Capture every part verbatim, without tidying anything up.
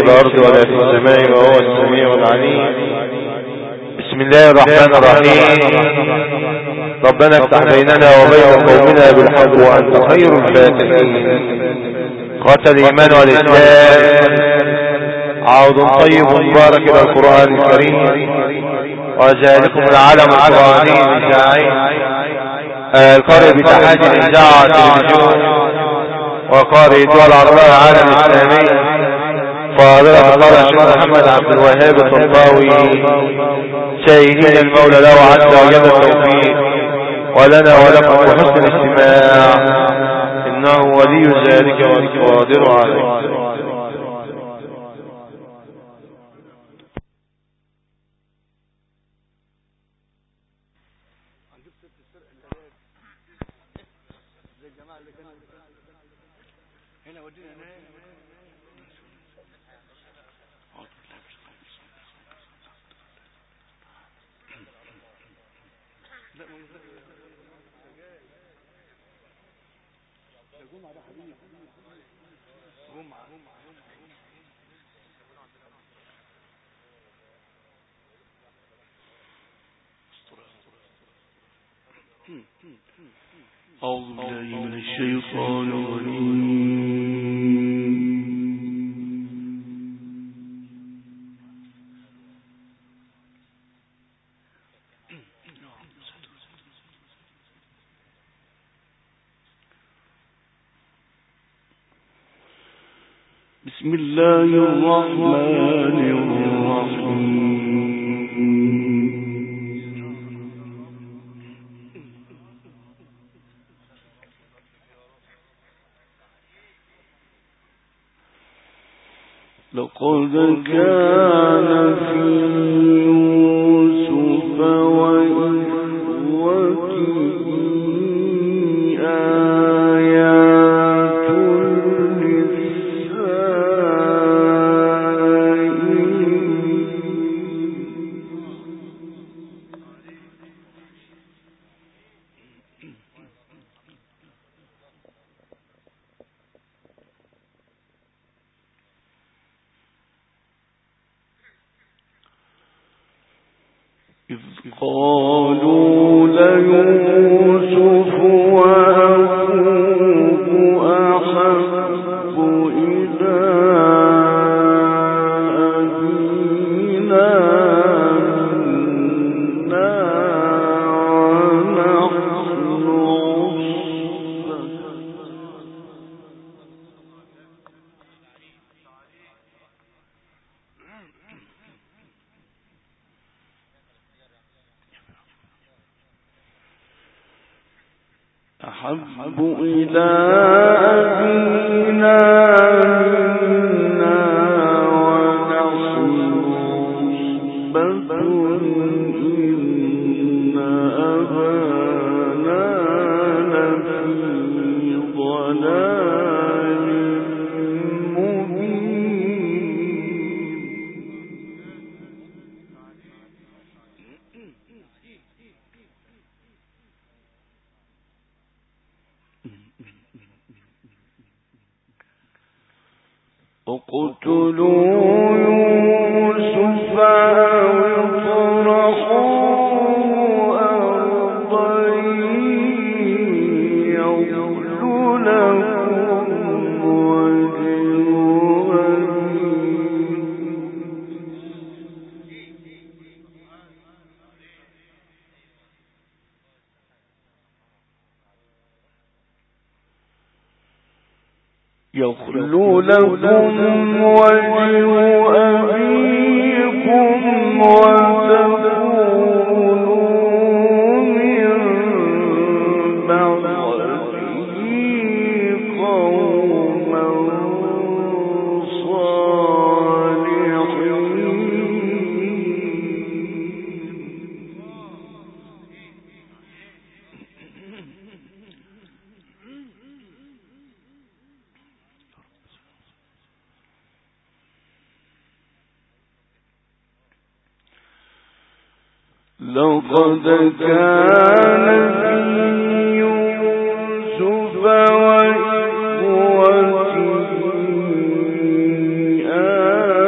في الأرض ولا في السماء وهو السميع العليم. بسم الله الرحمن الرحيم. ربنا افتح بيننا وبين قومنا بالحق وأنت خير الفاتحين. قاتل الإيمان والإسلام عوض طيب مبارك إلى القرآن الكريم وذلكم العالم القرآني الإذاعي القارئ بتحاجي الإذاعة والتلفزيون وقارئ دول العربية العالم الإسلامي فضيلة القارئ الشيخ محمد عبد الوهاب الطنطاوي سيدنا المولى له عز وجل التوفيق ولنا ولكم بحسن الاستماع إنه ولي ذلك والقادر عليه. أعوذ بالله من الشيطان الرجيم. بسم الله الرحمن الرحيم. لقد كان في يوسف وإخوته آيات إذ قالوا ليوسف وأخوه أحب إلى أبينا منا ونحن أحب إلى أبينا منا ونحن عصبة إن أبانا لفي ضلال مبين. اقتلوا يوسف أو اطرحوه أرضا يخل لكم وجه يخلو لكم وجه أبيكم وتكونوا من بعده قوما لقد كان في يوسف وإخوته آيات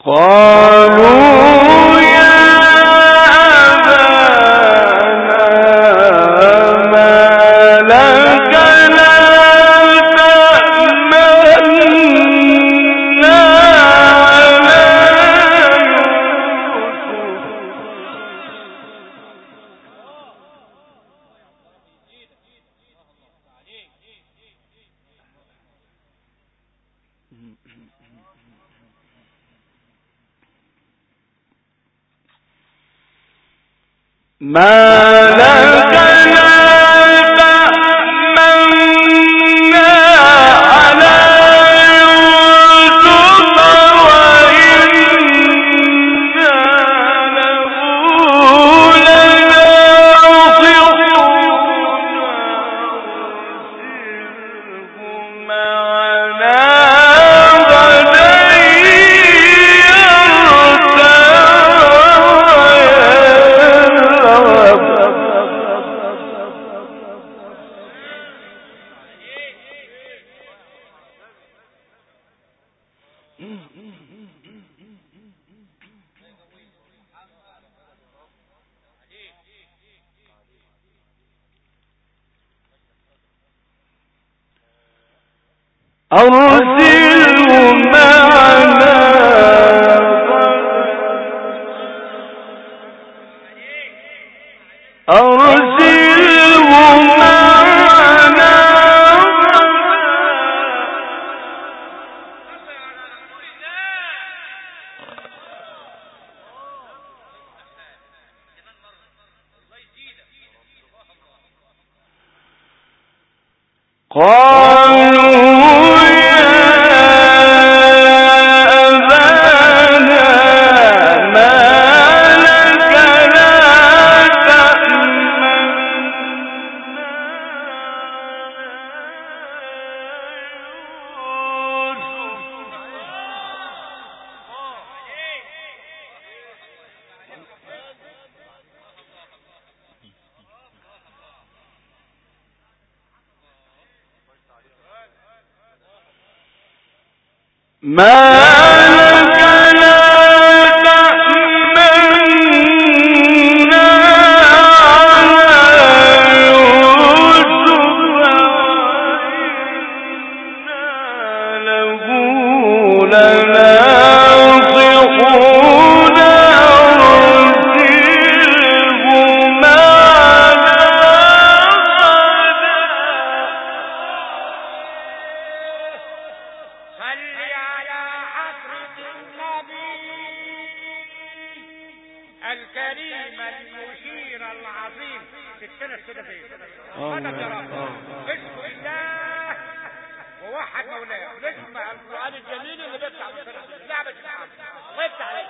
قالوا يا أبانا ما لك لا تأمنا على ما لك لا تأمنا على يوسف وإنا له لناصحون معنا غدا أرسله معنا أرسله معنا قالوا ما لك لا تأمنا على يوسف وإنا له لناصحون أرسله معنا الكريم المشير العظيم ستنا السدفين مدد يا رب اسم الله ووحد مولاه نسمع القرآن الجميل اللي بيطلع من سنة لعبة الحمد ويفتح عليك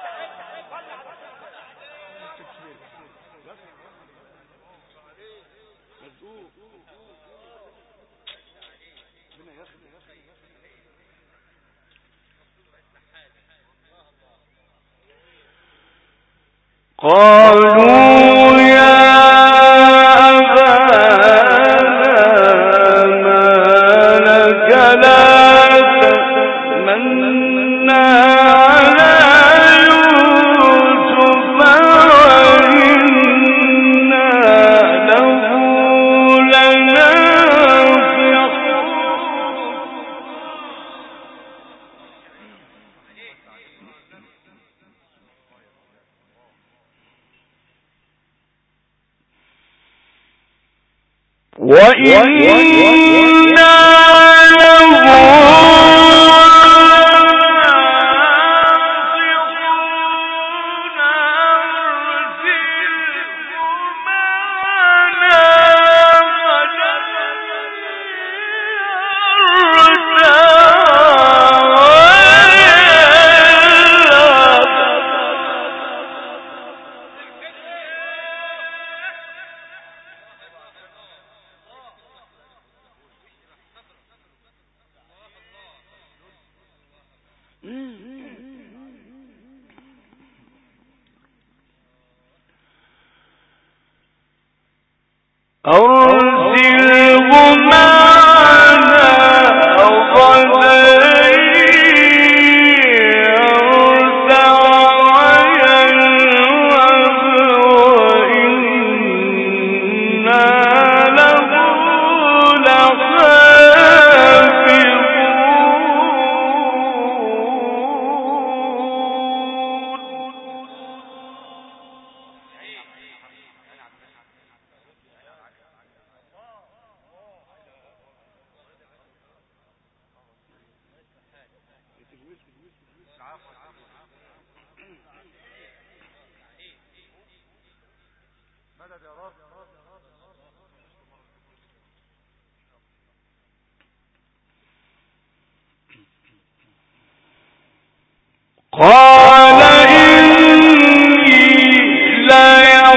قالوا يا أبانا ما لك لا تأمنا على يوسف وإنا له وإنا أرسله معنا غدا يرتع قال إني لا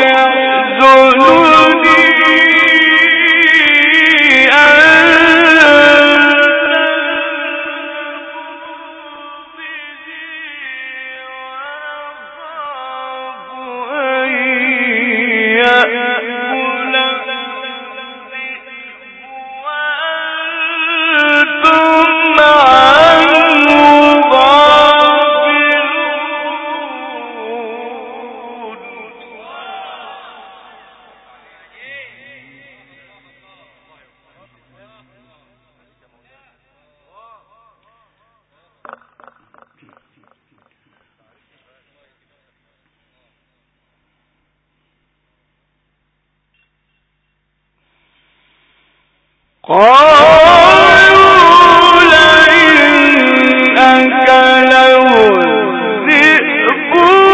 يحزنني قالوا لئن أكله الذئب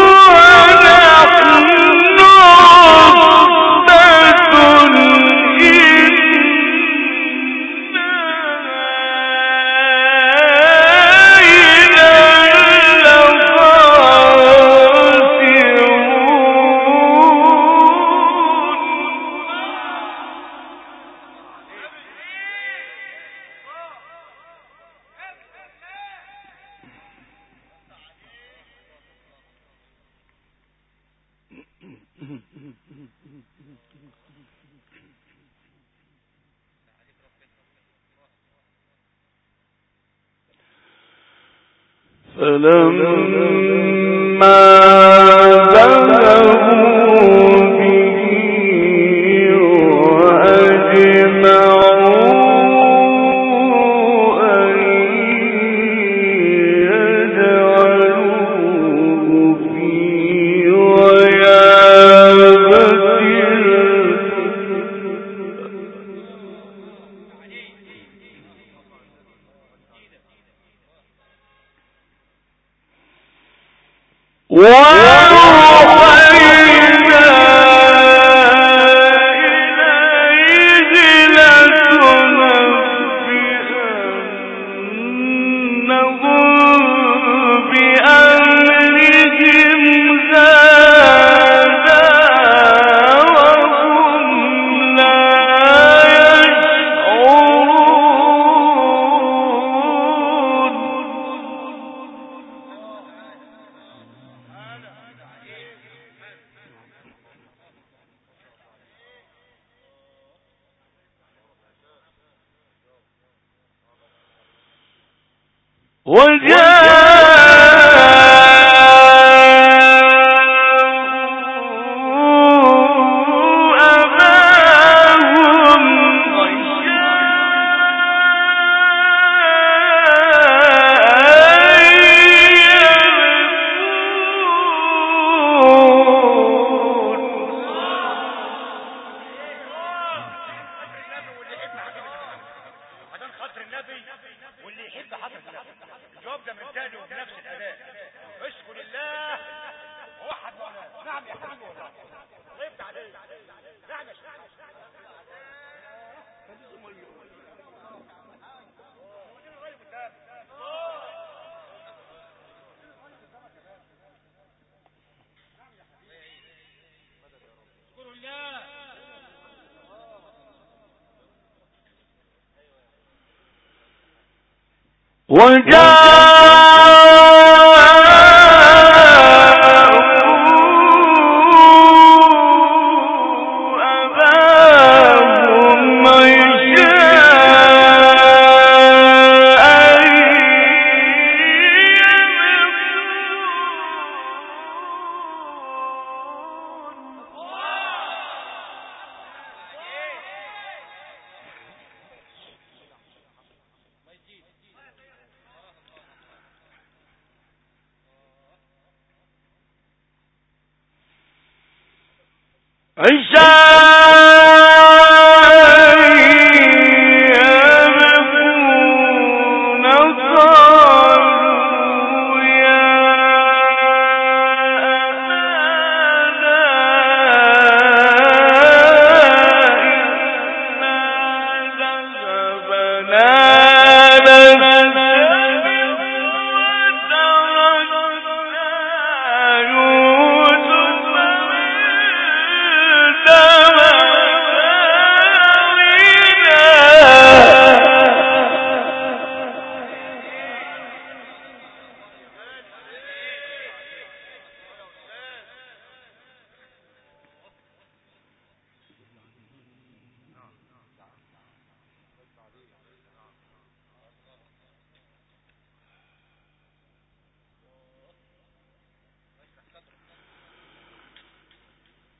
ونحن عصبة فلما ذهبوا به وأجمعوا أن يجعلوه في غيابة وأوحينا إليه لتنبئنهم بأمرهم هذا وهم لا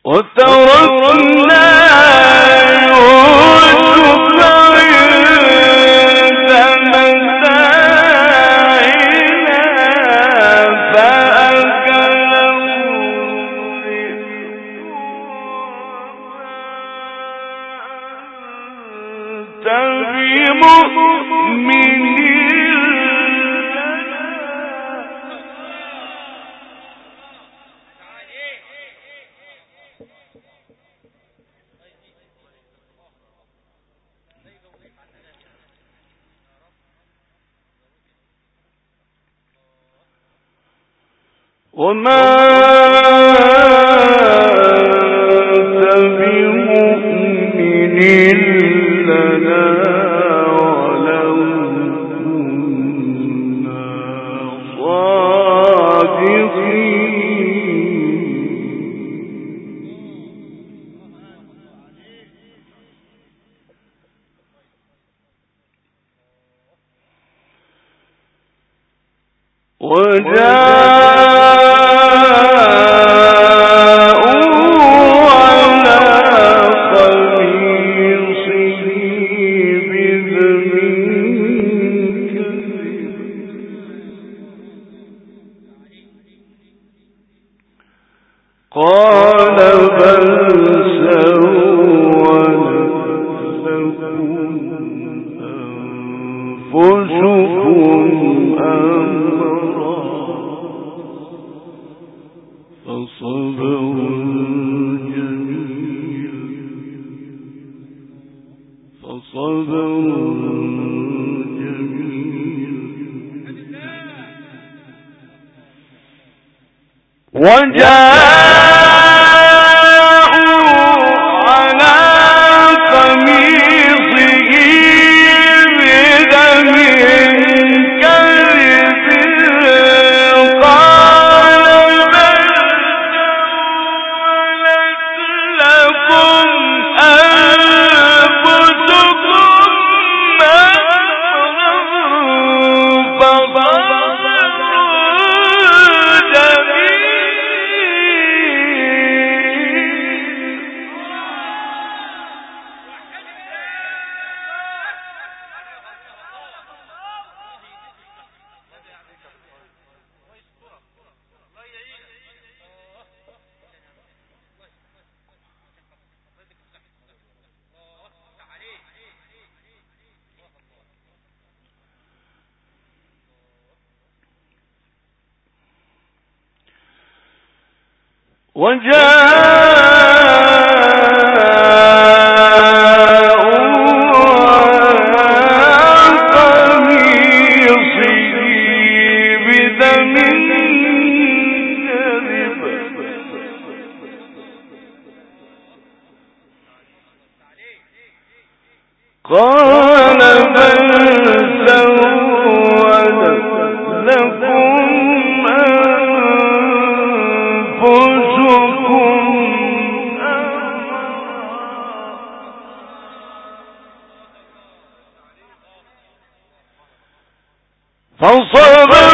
وتركنا يوسف عند متاعنا فأكله الذئب وما أنت بمؤمن وما أنت بمؤمن لنا ولو كنا صادقين قال بل سولت لكم أنفسكم أمرا فصبر جميل فصبر جميل وجاءوا على قميصه بدم كذب قال بل سولت لكم أنفسكم أمرا فصبر قال بل سولت لكم أنفسكم فصبر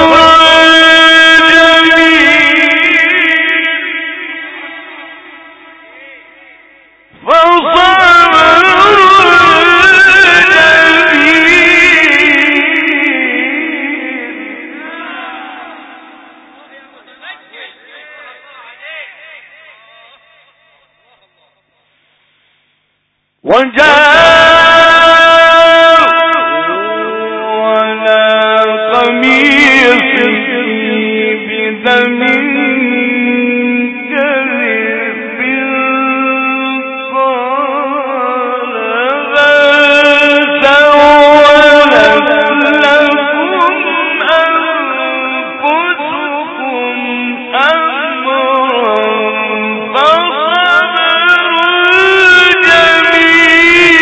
جميل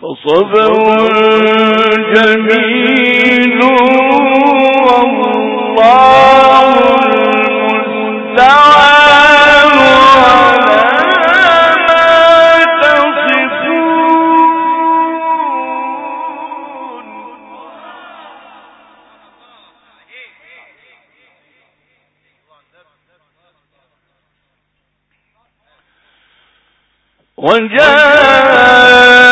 فصبر جميل والله المستعان على ما تصفون. وجاء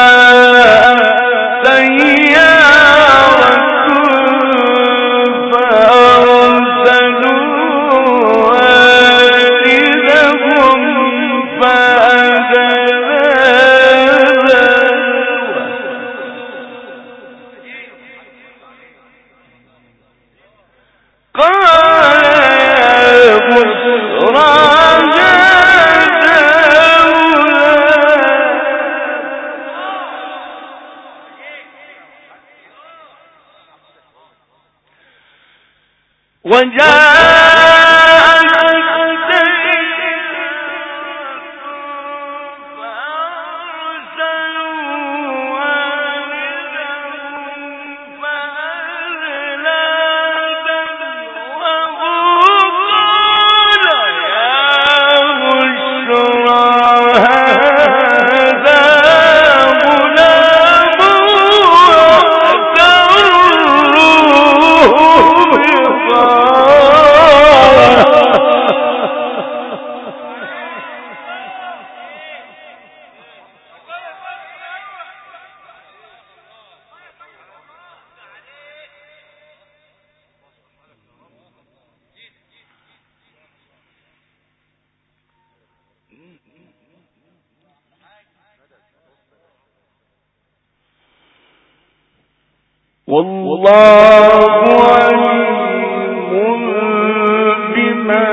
والله عليم بما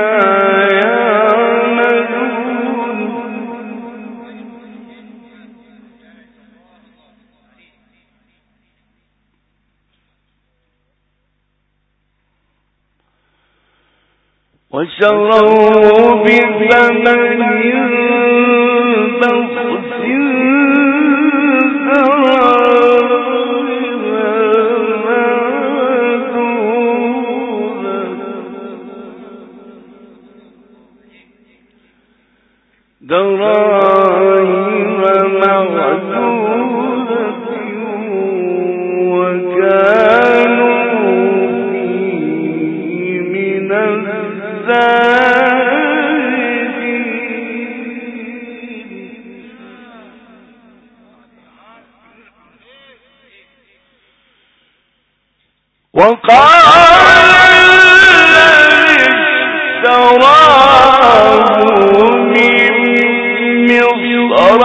يعملون. وشروه بثمن بخس دراهم معدودة وكانوا فيه من الزاهدين. وقال الذي اشتراه من مصر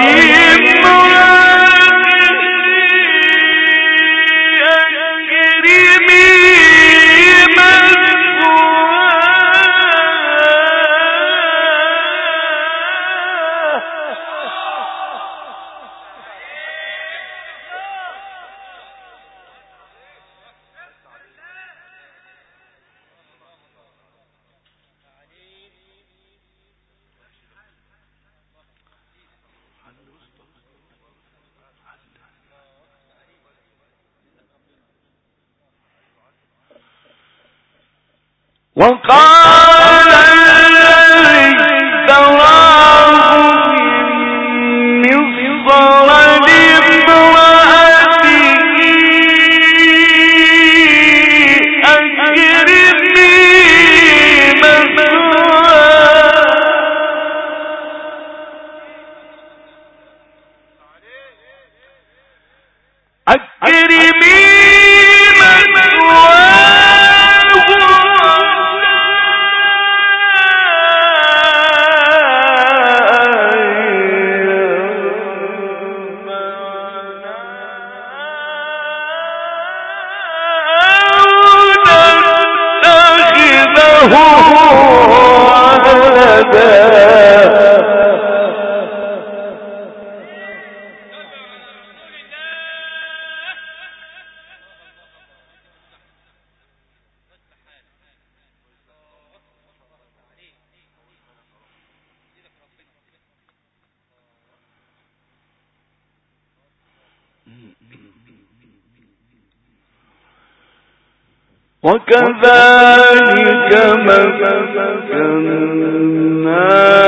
وقال الذي اشتراه من مصر لامرأته أكرمي مثواه أكرمي وكذلك مكنا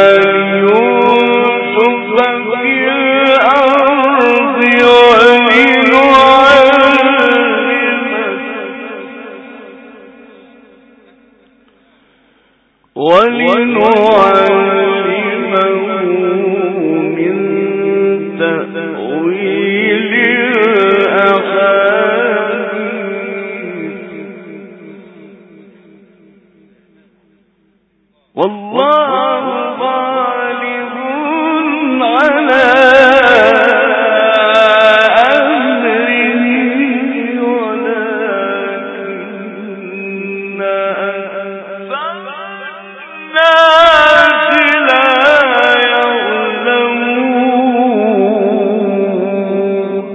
ليوسف في الأرض ولنعلمه من تأويل والله غالب على أمره ولكن أكثر الناس لا يعلمون.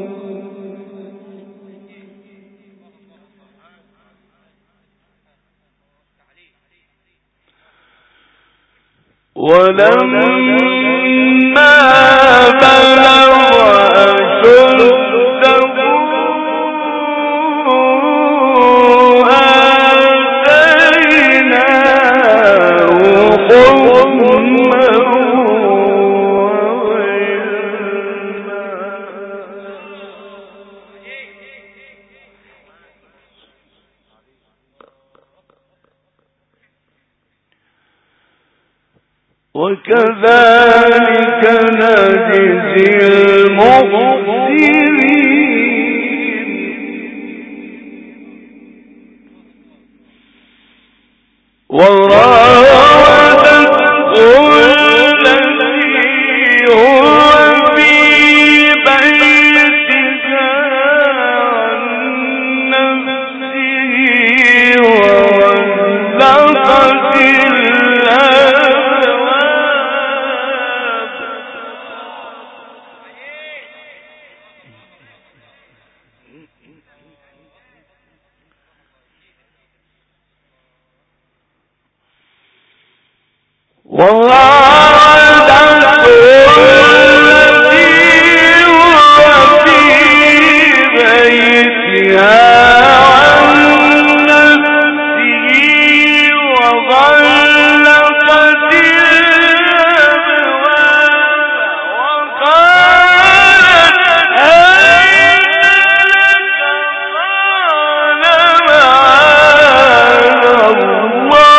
ولما بلغ أشده آتيناه حكما وكذلك نجزي المحسنين. وراودته التي هو في بيتها عن نفسه وغلقت وراودته التي هو في بيتها عن نفسه وغلقت الأبواب وقالت أين لك قال معاذ الله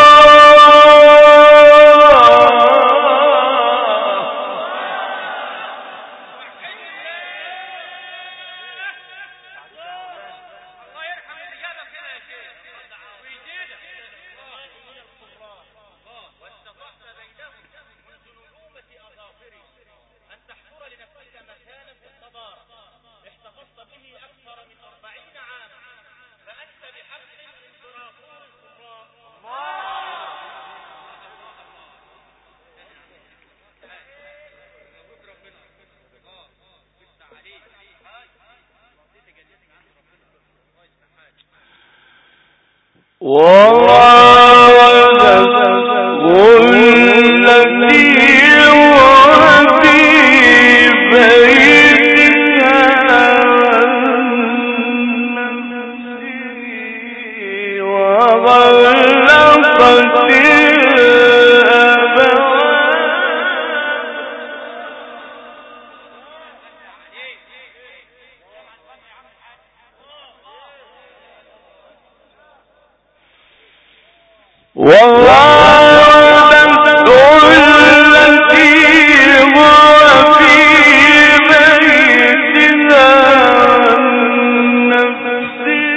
وراودته التي هو في بيتها عن نفسه وغلقت الأبواب وراودته التي هو في بيتها عن نفسه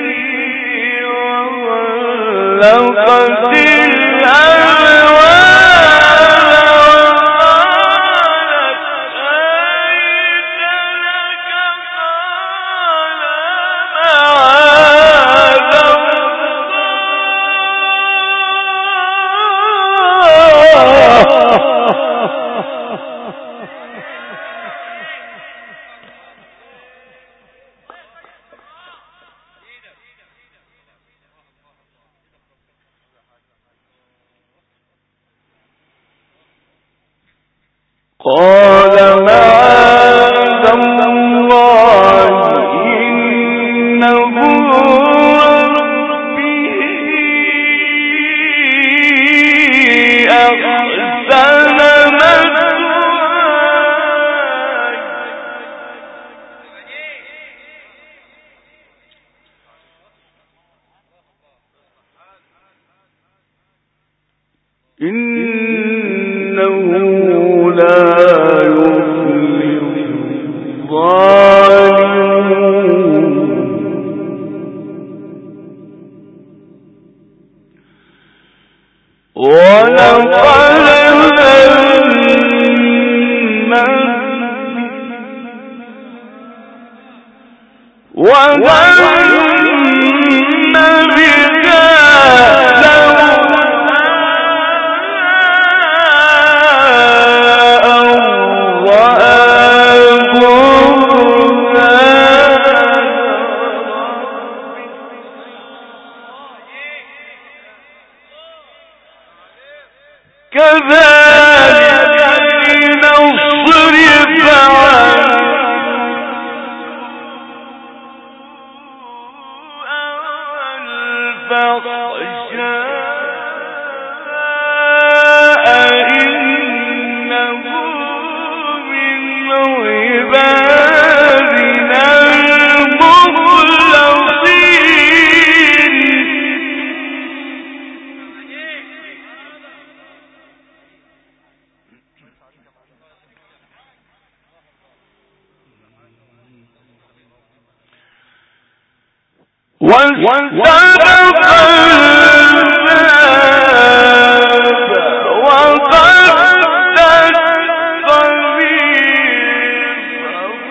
وغلقت الأبواب وقالت أين لك قال معاذ إنه لا يفلح الظالمون ولقد همت وهم بها كذلك لنصرف عنه الفحشاء إنه من عبادنا المخلصين واستبق الباب وقدت قميصه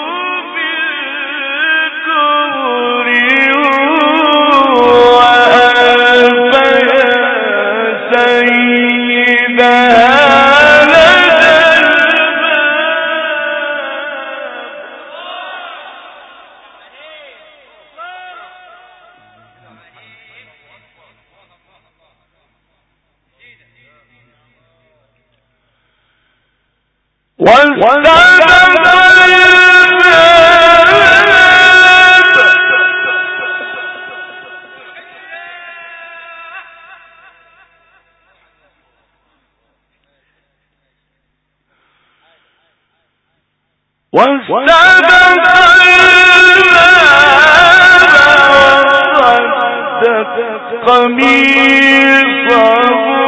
بالدبر وألف يا سيدها لدى واستبق الباب واستبق الباب وقدت قميصه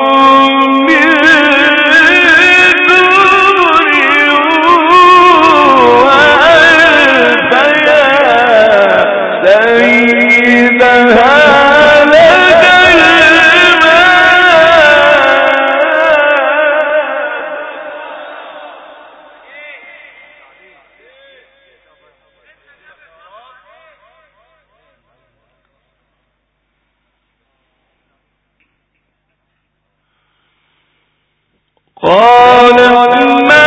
قالت ما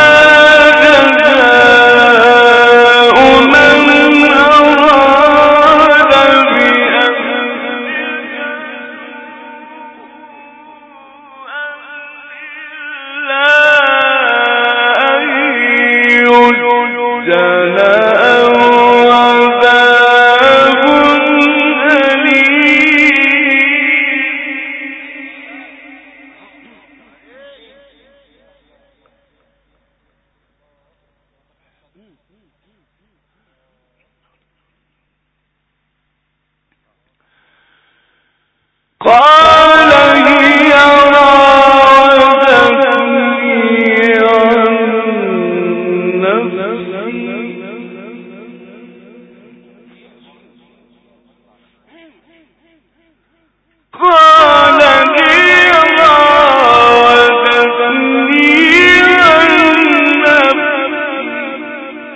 جزاء من أراد بأهلك إلا أن يسجن أو عذاب أليم قال هي راودتني عن نفسي قال هي راودتني عن نفسي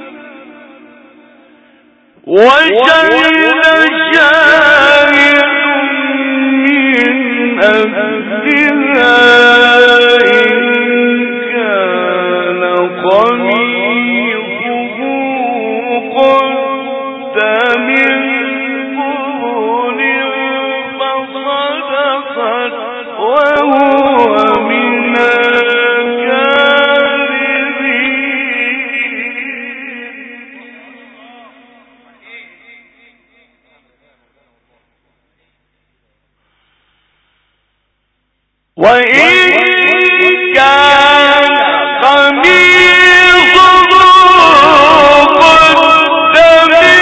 وشهد شاهد أهلها إن كان قميصه قد من قبل فصدقت وهو من الكاذبين وإن كان قميصه قد من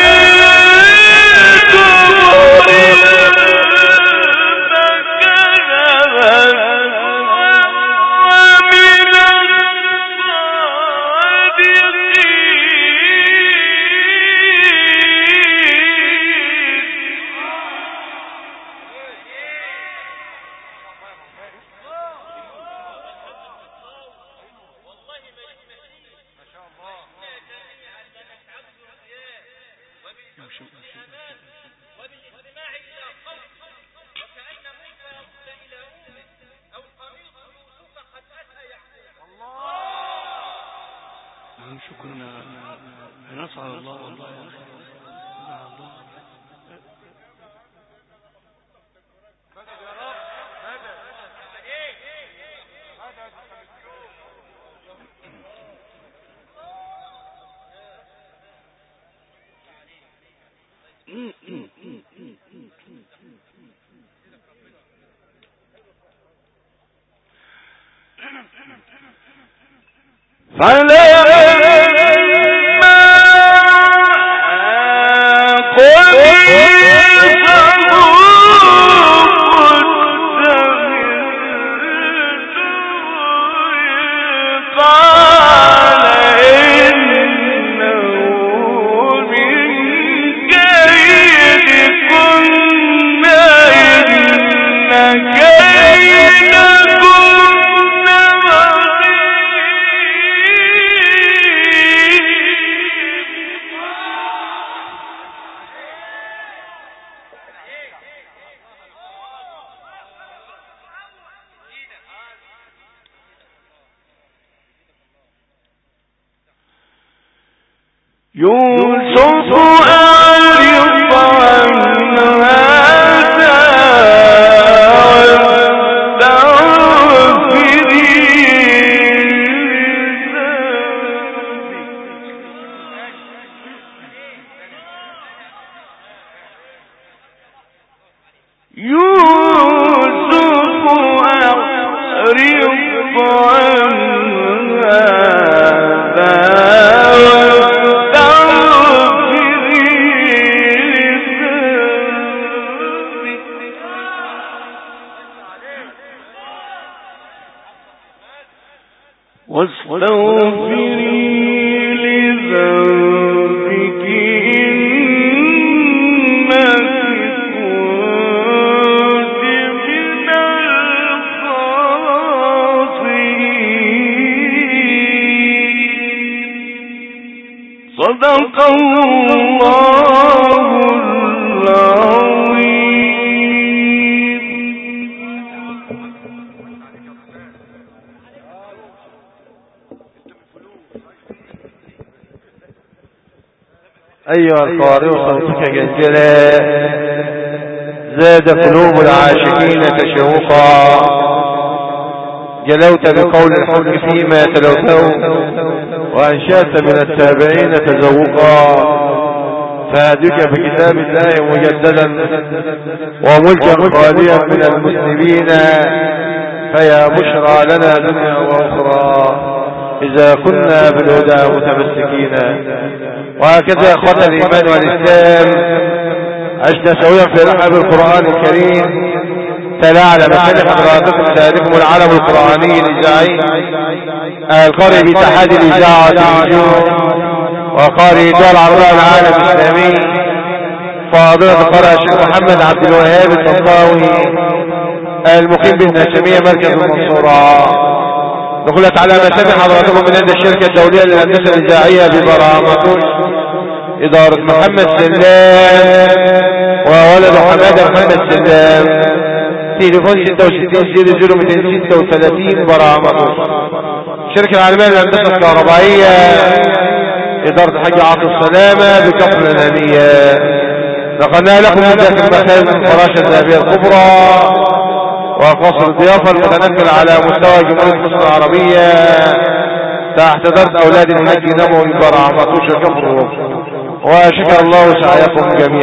دبر فكذبت وبالاستماع إلى صوت وكأن موسى يصل إلى أمه أو قميص يوسف قد أتى يحيى الله. شكرا نسأل الله والله يا أخي الله. مدد يا رب مدد ايه مدد يوسف أعرض عن هذا صدق الله العظيم. أيها القارئ صوتك جنجلا زاد قلوب العاشقين تشوقا جلوت بقول الحق فيما تلوته وأنشأت من التابعين تذوقا فهدك بكتاب الله مجددا وملكا خاليا من المسلمين فيا بشرى لنا دنيا وأخرى إذا كنا بالهدى متمسكين. وهكذا أخوة الإيمان والإسلام عشنا سويا في رحاب القرآن الكريم تلا على مكان حضراتكم سيدكم العالم القرآني الإذاعي القارئ باتحاد الإذاعة النجوم وقارئ دول العربية العالم الإسلامي فاضلة القارئ الشيخ محمد عبد الوهاب الطنطاوي المقيم بالناشمية مركز المنصورة. دخلت على مسامع حضراتكم من عند الشركة الدولية للهندسة الإذاعية ببرامتوش إدارة محمد سلام وولد حمادة محمد سلام تليفون ستة وستين صفر صفر مئتين وستة وثلاثين برامتوش. الشركة العالمية للهندسة الكهربائية إدارة الحاج عاطف السلامة بكفر الأنانية. نقلنا لكم من داخل مخازن فراشة الذهبية الكبرى وقصر الضيافة المتنقل على مستوى جمهورية مصر العربية تحت إدارة أولاد الحاج نبوي برامتوش كفر. وشكر الله سعيكم جميعا.